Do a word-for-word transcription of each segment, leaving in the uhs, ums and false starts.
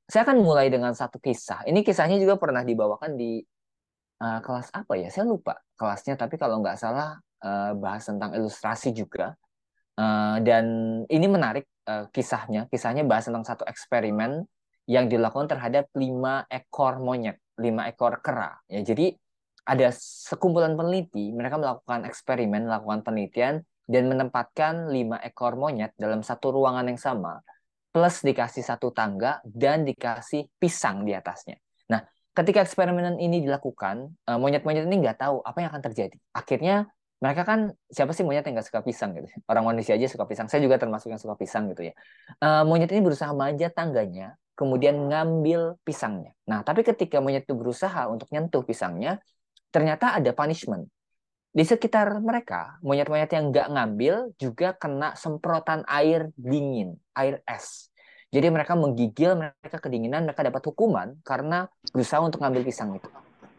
saya akan mulai dengan satu kisah. Ini kisahnya juga pernah dibawakan di uh, kelas apa ya? Saya lupa kelasnya, tapi kalau nggak salah uh, bahas tentang ilustrasi juga. Uh, dan ini menarik uh, kisahnya. Kisahnya bahas tentang satu eksperimen yang dilakukan terhadap lima ekor monyet, lima ekor kera. Ya, jadi ada sekumpulan peneliti, mereka melakukan eksperimen, melakukan penelitian, dan menempatkan lima ekor monyet dalam satu ruangan yang sama, plus dikasih satu tangga dan dikasih pisang di atasnya. Nah, ketika eksperimen ini dilakukan, eh, monyet-monyet ini nggak tahu apa yang akan terjadi. Akhirnya mereka kan, siapa sih monyet yang nggak suka pisang gitu? Orang manusia aja suka pisang. Saya juga termasuk yang suka pisang gitu ya. Eh, monyet ini berusaha manjat tangganya, kemudian ngambil pisangnya. Nah, tapi ketika monyet itu berusaha untuk nyentuh pisangnya, ternyata ada punishment. Di sekitar mereka, monyet-monyet yang nggak ngambil juga kena semprotan air dingin, air es. Jadi mereka menggigil, mereka kedinginan, mereka dapat hukuman karena berusaha untuk ngambil pisang itu.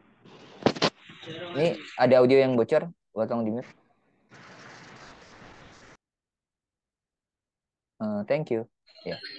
Ini ada audio yang bocor, buat tolong di mute. Uh, thank you. Ya. Yeah.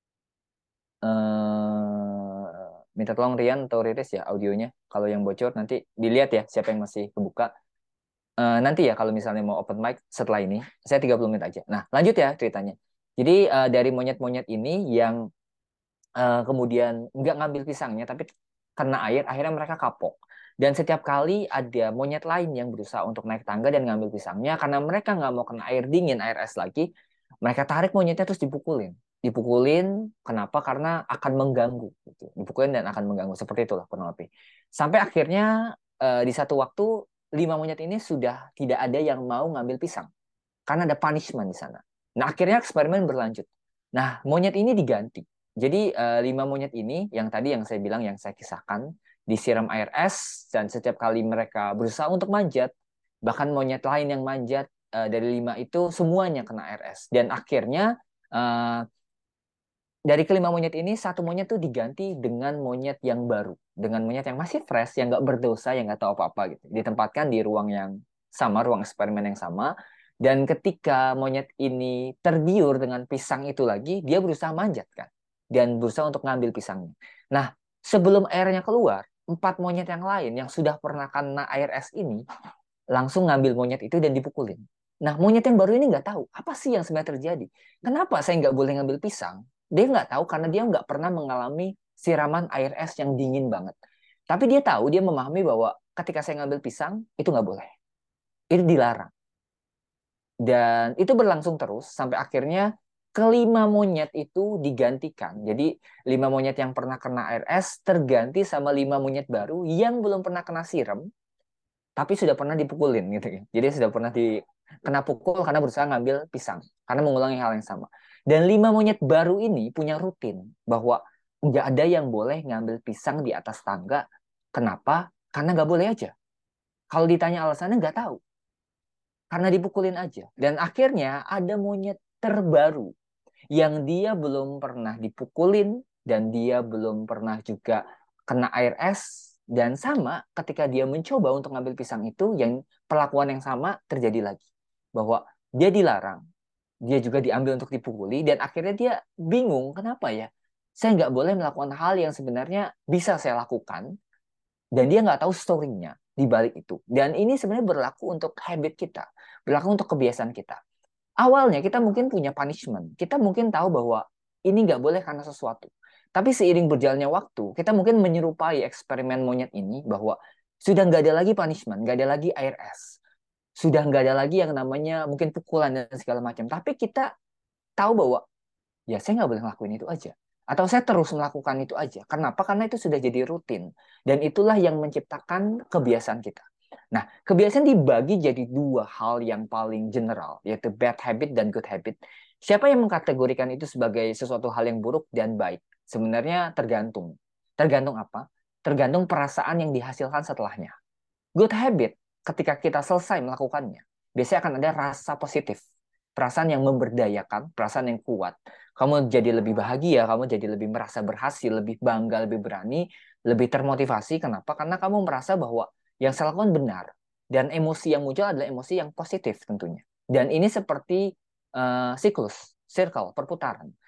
Uh, minta tolong Rian atau Riris ya audionya. Kalau yang bocor nanti dilihat ya siapa yang masih kebuka. Uh, nanti ya kalau misalnya mau open mic setelah ini, saya tiga puluh menit aja. Nah, lanjut ya ceritanya. Jadi uh, dari monyet-monyet ini yang uh, kemudian nggak ngambil pisangnya, tapi kena air, akhirnya mereka kapok. Dan setiap kali ada monyet lain yang berusaha untuk naik tangga dan ngambil pisangnya, karena mereka nggak mau kena air dingin, air es lagi, mereka tarik monyetnya terus dipukulin. Dipukulin, kenapa? Karena akan mengganggu. Gitu. Dipukulin dan akan mengganggu. Seperti itulah kurang lebih. Sampai akhirnya uh, di satu waktu, lima monyet ini sudah tidak ada yang mau ngambil pisang. Karena ada punishment di sana. Nah, akhirnya eksperimen berlanjut. Nah, monyet ini diganti. Jadi, uh, lima monyet ini, yang tadi yang saya bilang, yang saya kisahkan, disiram air es, dan setiap kali mereka berusaha untuk manjat, bahkan monyet lain yang manjat, uh, dari lima itu, semuanya kena air es. Dan akhirnya, uh, dari kelima monyet ini, satu monyet tuh diganti dengan monyet yang baru. Dengan monyet yang masih fresh, yang nggak berdosa, yang nggak tahu apa-apa gitu. Ditempatkan di ruang yang sama, ruang eksperimen yang sama. Dan ketika monyet ini tergiur dengan pisang itu lagi, dia berusaha manjat kan. Dan berusaha untuk ngambil pisangnya. Nah, sebelum airnya keluar, empat monyet yang lain yang sudah pernah kena air es ini, langsung ngambil monyet itu dan dipukulin. Nah, monyet yang baru ini nggak tahu apa sih yang sebenarnya terjadi. Kenapa saya nggak boleh ngambil pisang? Dia nggak tahu karena dia nggak pernah mengalami siraman air es yang dingin banget. Tapi dia tahu, dia memahami bahwa ketika saya ngambil pisang, itu nggak boleh. Itu dilarang. Dan itu berlangsung terus sampai akhirnya kelima monyet itu digantikan. Jadi lima monyet yang pernah kena air es terganti sama lima monyet baru yang belum pernah kena siram, tapi sudah pernah dipukulin gitu ya. Jadi sudah pernah di kena pukul karena berusaha ngambil pisang, karena mengulangi hal yang sama. Dan lima monyet baru ini punya rutin bahwa nggak ada yang boleh ngambil pisang di atas tangga. Kenapa? Karena nggak boleh aja. Kalau ditanya alasannya nggak tahu. Karena dipukulin aja. Dan akhirnya ada monyet terbaru yang dia belum pernah dipukulin dan dia belum pernah juga kena air es, dan sama ketika dia mencoba untuk ngambil pisang itu yang perlakuan yang sama terjadi lagi, bahwa dia dilarang, dia juga diambil untuk dipukuli, dan akhirnya dia bingung kenapa ya saya nggak boleh melakukan hal yang sebenarnya bisa saya lakukan, dan dia nggak tahu story-nya di balik itu. Dan ini sebenarnya berlaku untuk habit kita, berlaku untuk kebiasaan kita. Awalnya kita mungkin punya punishment. Kita mungkin tahu bahwa ini nggak boleh karena sesuatu. Tapi seiring berjalannya waktu, kita mungkin menyerupai eksperimen monyet ini bahwa sudah nggak ada lagi punishment, nggak ada lagi air es. Sudah nggak ada lagi yang namanya mungkin pukulan dan segala macam. Tapi kita tahu bahwa ya saya nggak boleh ngelakuin itu aja. Atau saya terus melakukan itu aja. Kenapa? Karena itu sudah jadi rutin. Dan itulah yang menciptakan kebiasaan kita. Nah, kebiasaan dibagi jadi dua hal yang paling general, yaitu bad habit dan good habit. Siapa yang mengkategorikan itu sebagai sesuatu hal yang buruk dan baik? Sebenarnya tergantung. Tergantung apa? Tergantung perasaan yang dihasilkan setelahnya. Good habit, ketika kita selesai melakukannya, biasanya akan ada rasa positif. Perasaan yang memberdayakan, perasaan yang kuat. Kamu jadi lebih bahagia, kamu jadi lebih merasa berhasil, lebih bangga, lebih berani, lebih termotivasi. Kenapa? Karena kamu merasa bahwa yang saya lakukan benar. Dan emosi yang muncul adalah emosi yang positif tentunya. Dan ini seperti uh, siklus, circle, perputaran.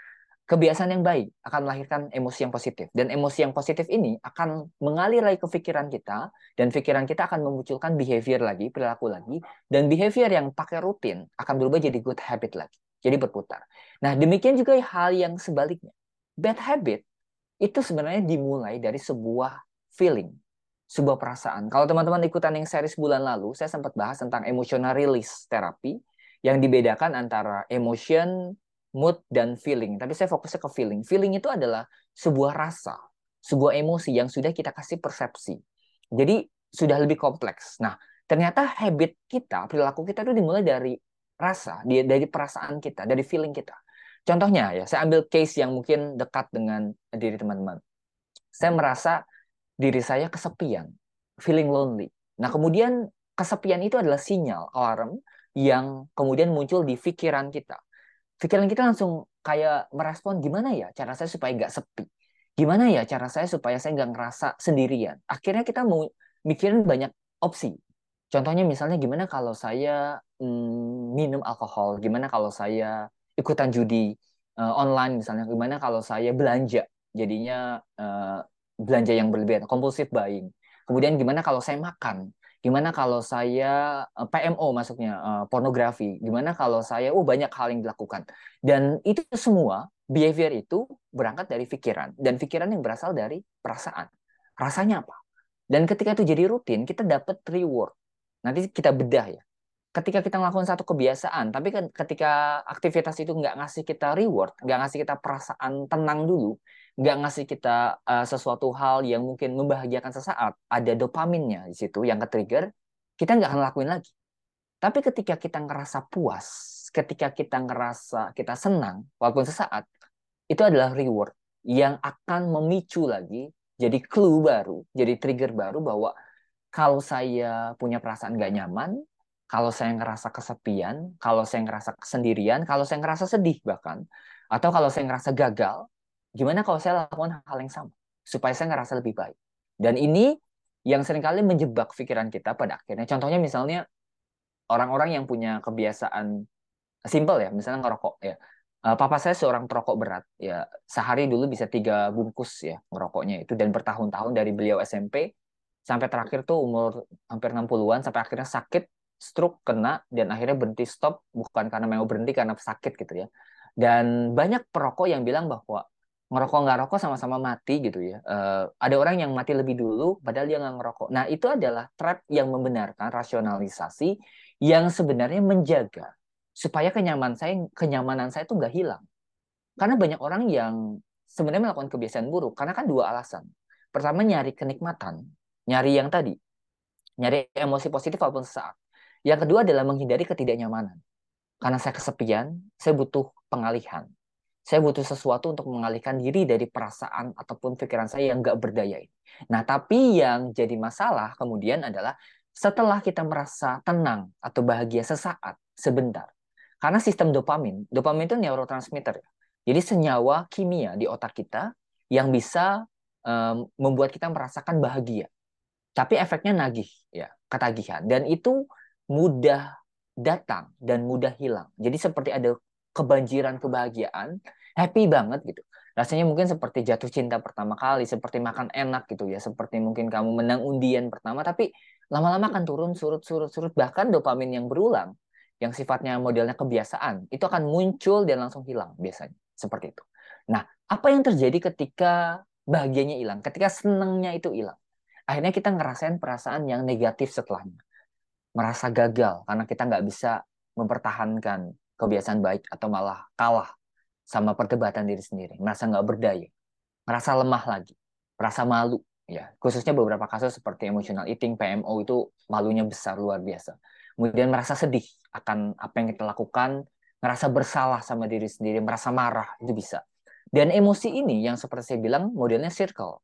kebiasaan yang baik akan melahirkan emosi yang positif. Dan emosi yang positif ini akan mengalir lagi ke pikiran kita, dan pikiran kita akan memunculkan behavior lagi, perilaku lagi, dan behavior yang pakai rutin akan berubah jadi good habit lagi. Jadi berputar. Nah, demikian juga hal yang sebaliknya. Bad habit itu sebenarnya dimulai dari sebuah feeling, sebuah perasaan. Kalau teman-teman ikutan yang series bulan lalu, saya sempat bahas tentang emotional release therapy, yang dibedakan antara emotion, mood, dan feeling. Tapi saya fokusnya ke feeling. Feeling itu adalah sebuah rasa, sebuah emosi yang sudah kita kasih persepsi. Jadi sudah lebih kompleks. Nah, ternyata habit kita, perilaku kita itu dimulai dari rasa, dari perasaan kita, dari feeling kita. Contohnya ya, saya ambil case yang mungkin dekat dengan diri teman-teman. Saya merasa diri saya kesepian, feeling lonely. Nah, kemudian kesepian itu adalah sinyal alarm yang kemudian muncul di pikiran kita. Pikiran kita langsung kayak merespon, gimana ya cara saya supaya nggak sepi? Gimana ya cara saya supaya saya nggak ngerasa sendirian? Akhirnya kita mau mikirin banyak opsi. Contohnya misalnya gimana kalau saya mm, minum alkohol? Gimana kalau saya ikutan judi uh, online misalnya? Gimana kalau saya belanja? Jadinya uh, belanja yang berlebihan, compulsive buying. Kemudian gimana kalau saya makan? Gimana kalau saya uh, P M O masuknya uh, pornografi? Gimana kalau saya oh banyak hal yang dilakukan. Dan itu semua behavior itu berangkat dari pikiran, dan pikiran yang berasal dari perasaan. Rasanya apa? Dan ketika itu jadi rutin, kita dapat reward. Nanti kita bedah ya. Ketika kita melakukan satu kebiasaan, tapi kan ketika aktivitas itu nggak ngasih kita reward, nggak ngasih kita perasaan tenang dulu, nggak ngasih kita uh, sesuatu hal yang mungkin membahagiakan sesaat, ada dopaminnya di situ yang ke-trigger, kita nggak akan lakuin lagi. Tapi ketika kita ngerasa puas, ketika kita ngerasa kita senang, walaupun sesaat, itu adalah reward yang akan memicu lagi, jadi clue baru, jadi trigger baru bahwa kalau saya punya perasaan nggak nyaman, kalau saya ngerasa kesepian, kalau saya ngerasa kesendirian, kalau saya ngerasa sedih bahkan, atau kalau saya ngerasa gagal, gimana kalau saya lakukan hal yang sama supaya saya ngerasa lebih baik. Dan ini yang seringkali menjebak pikiran kita pada akhirnya. Contohnya misalnya orang-orang yang punya kebiasaan simple ya, misalnya ngerokok ya. Eh, Papa saya seorang perokok berat ya, sehari dulu bisa tiga bungkus ya ngerokoknya itu, dan bertahun-tahun dari beliau S M P sampai terakhir tuh umur hampir enam puluhan-an, sampai akhirnya sakit, stroke kena, dan akhirnya berhenti, stop, bukan karena mau berhenti, karena sakit gitu ya. Dan banyak perokok yang bilang bahwa ngerokok nggak rokok sama-sama mati gitu ya. Eh, ada orang yang mati lebih dulu padahal dia nggak ngerokok. Nah, itu adalah trap yang membenarkan rasionalisasi yang sebenarnya menjaga supaya kenyamanan saya kenyamanan saya itu nggak hilang. Karena banyak orang yang sebenarnya melakukan kebiasaan buruk karena kan dua alasan. Pertama, nyari kenikmatan, nyari yang tadi, nyari emosi positif walaupun sesaat. Yang kedua adalah menghindari ketidaknyamanan. Karena saya kesepian, saya butuh pengalihan. Saya butuh sesuatu untuk mengalihkan diri dari perasaan ataupun pikiran saya yang nggak berdaya ini. Nah, tapi yang jadi masalah kemudian adalah setelah kita merasa tenang atau bahagia sesaat, sebentar. Karena sistem dopamin, dopamin itu neurotransmitter. Jadi senyawa kimia di otak kita yang bisa um, membuat kita merasakan bahagia. Tapi efeknya nagih, ya, ketagihan. Dan itu mudah datang dan mudah hilang. Jadi seperti ada kebanjiran kebahagiaan, happy banget gitu. Rasanya mungkin seperti jatuh cinta pertama kali, seperti makan enak gitu ya, seperti mungkin kamu menang undian pertama, tapi lama-lama akan turun, surut, surut, surut. Bahkan dopamin yang berulang, yang sifatnya modelnya kebiasaan, itu akan muncul dan langsung hilang biasanya. Seperti itu. Nah, apa yang terjadi ketika bahagianya hilang, ketika senangnya itu hilang? Akhirnya kita ngerasain perasaan yang negatif setelahnya. Merasa gagal karena kita nggak bisa mempertahankan kebiasaan baik, atau malah kalah sama perdebatan diri sendiri. Merasa nggak berdaya, merasa lemah lagi, merasa malu. Ya, khususnya beberapa kasus seperti emotional eating, P M O itu malunya besar luar biasa. Kemudian merasa sedih akan apa yang kita lakukan, merasa bersalah sama diri sendiri, merasa marah, itu bisa. Dan emosi ini yang seperti saya bilang modelnya circle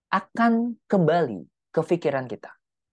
akan kembali ke pikiran kita.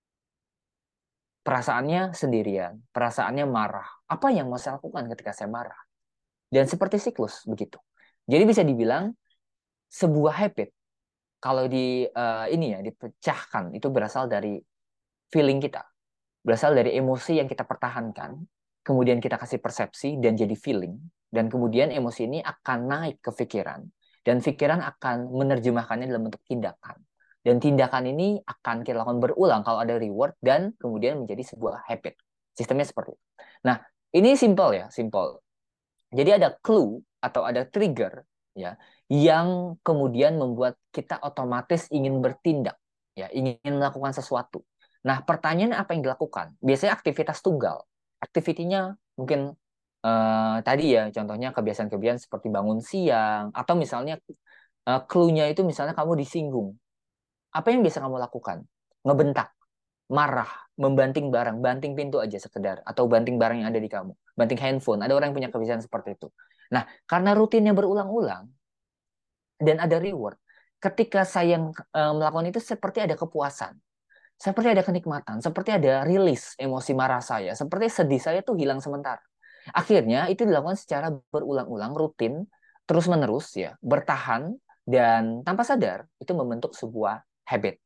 Perasaannya sendirian, perasaannya marah. Apa yang mau saya lakukan ketika saya marah? Dan seperti siklus begitu. Jadi bisa dibilang sebuah habit kalau di uh, ini ya dipecahkan itu berasal dari feeling kita, berasal dari emosi yang kita pertahankan. kemudian kita kasih persepsi dan jadi feeling, dan kemudian emosi ini akan naik ke pikiran, dan pikiran akan menerjemahkannya dalam bentuk tindakan. Dan tindakan ini akan kita lakukan berulang kalau ada reward, dan kemudian menjadi sebuah habit. Sistemnya seperti itu. Nah, ini simple ya, simple. Jadi ada clue atau ada trigger ya yang kemudian membuat kita otomatis ingin bertindak, ya, ingin melakukan sesuatu. Nah, pertanyaan apa yang dilakukan? Biasanya aktivitas tunggal. Aktivitinya mungkin eh, tadi ya, contohnya kebiasaan-kebiasaan seperti bangun siang, atau misalnya eh, clue-nya itu misalnya kamu disinggung. Apa yang biasa kamu lakukan? Ngebentak, marah, membanting barang, banting pintu aja sekedar, atau banting barang yang ada di kamu, banting handphone. Ada orang yang punya kebiasaan seperti itu. Nah, karena rutinnya berulang-ulang dan ada reward, ketika saya uh, melakukan itu seperti ada kepuasan, seperti ada kenikmatan, seperti ada rilis emosi marah saya, seperti sedih saya tuh hilang sementara. Akhirnya itu dilakukan secara berulang-ulang, rutin, terus-menerus ya, bertahan, dan tanpa sadar itu membentuk sebuah habit.